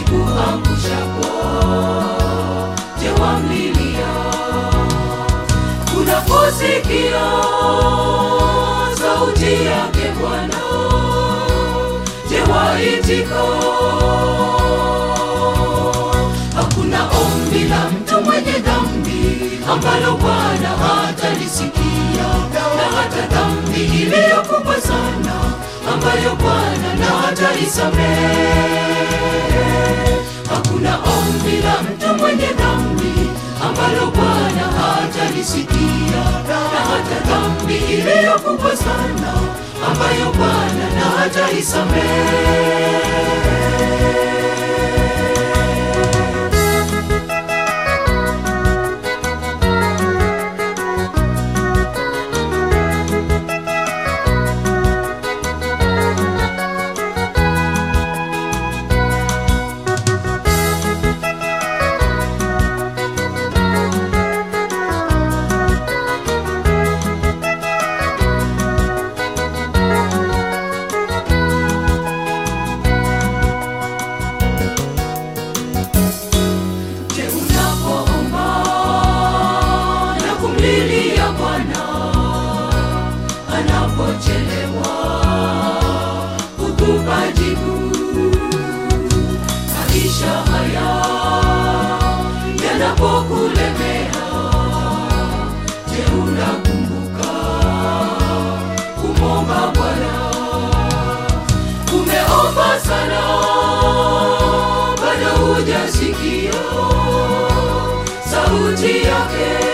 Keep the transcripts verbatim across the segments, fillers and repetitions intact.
ikuangushapo, je wamlilia? Unaposikia sauti yake Bwana, je waitika? Hakuna ombi la mtu mwenye dhambi ambalo Bwana hatalisikia, na hata dhambi iliyo kubwa sana ambayo Bwana na hataisamehe. Hakuna ombi la mtu mwenye dhambi ambalo Bwana hatalisikia, na hata dhambi iliyo kubwa sana ambayo Bwana na hataisamehe. Anapochelewa kukupa jibu, maisha haya yanapokulemea, je unakumbuka kumwomba Bwana? Umeomba sana bado hujasikia sauti yake.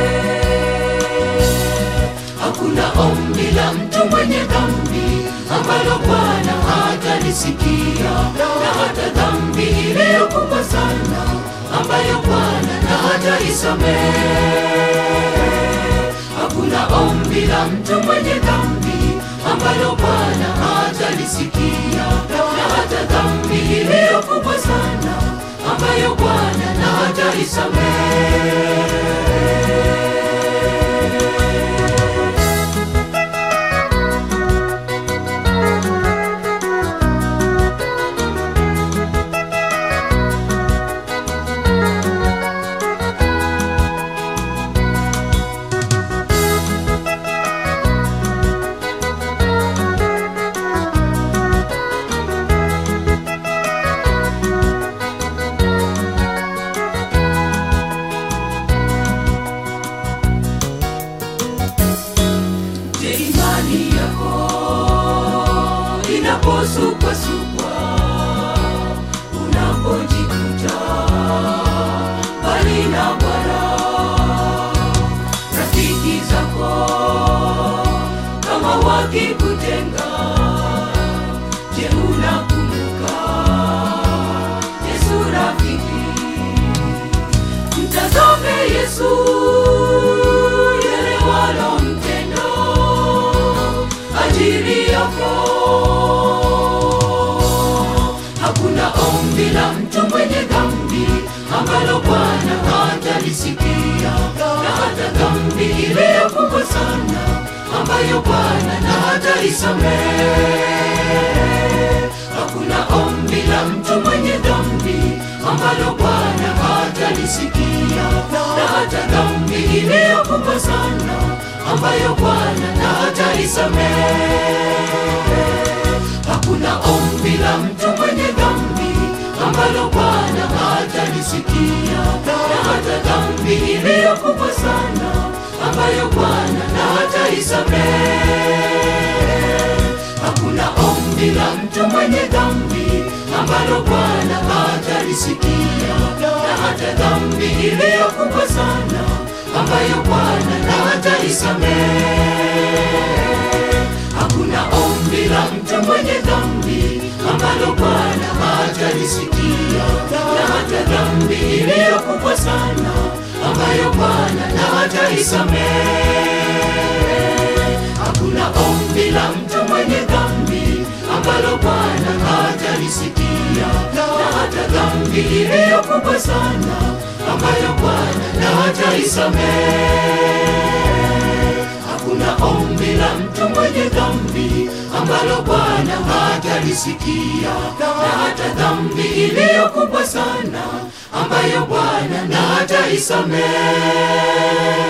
Hakuna ombi la mtu mwenye dhambi ambalo Bwana hatalisikia, na hata dhambi iliyo kubwa sana ambayo Bwana na hataisamehe. Hakuna ombi la mtu mwenye dhambi ambalo Bwana hatalisikia, na hata dhambi iliyo kubwa sana ambayo Bwana na hataisamehe. Imani yako inaposukwa sukwa, unapojikuta bali na Bwana, rafiki zako kama wakikutenga, je unakumbuka Yesu rafiki? Mtazame Yesu yale walomtenda ajili yako. Hakuna ombi la mtu mwenye dhambi ambalo Bwana hatalisikia, na hata dhambi iliyo kubwa sana ambayo Bwana na hataisamehe. Hakuna ombi la mtu mwenye dhambi ambalo Bwana hatalisikia, na hata dhambi iliyo kubwa sana ambayo Bwana na hataisamehe. Hakuna ombi la mtu mwenye dhambi ambalo Bwana hatalisikia, na hata dhambi iliyo kubwa sana ambayo Bwana na hataisamehe. Hakuna ombi la mtu mwenye dhambi ambalo Bwana hatalisikia, na hata dhambi iliyo kubwa sana ambayo Bwana na hataisamehe. Hakuna ombi la mtu mwenye dhambi ambalo Bwana hatalisikia, na hata dhambi iliyo kubwa sana ambayo Bwana na hataisamehe. Hakuna ombi la mtu mwenye dhambi ambalo Bwana hatalisikia, na hata dhambi iliyo kubwa sana ambayo Bwana na hataisamehe. Hakuna ombi la mtu mwenye dhambi ambalo Bwana hatalisikia, na hata dhambi dhambi iliyo kubwa sana ambayo Bwana na hataisamehe.